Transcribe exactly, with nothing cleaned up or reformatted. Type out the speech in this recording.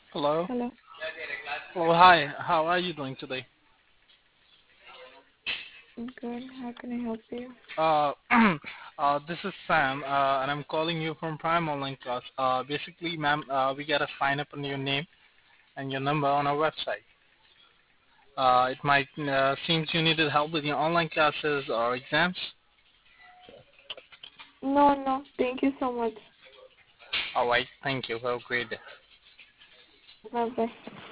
Hello. Hello. Oh, hi. How are you doing today? I'm good. How can I help you? Uh, uh, this is Sam, uh, and I'm calling you from Prime Online Class. Uh, basically, ma'am, uh, we gotta sign up on your name and your number on our website. Uh, it might uh, seems you needed help with your online classes or exams. No, no. Thank you so much. All right. Thank you. Have a great day. Bye bye.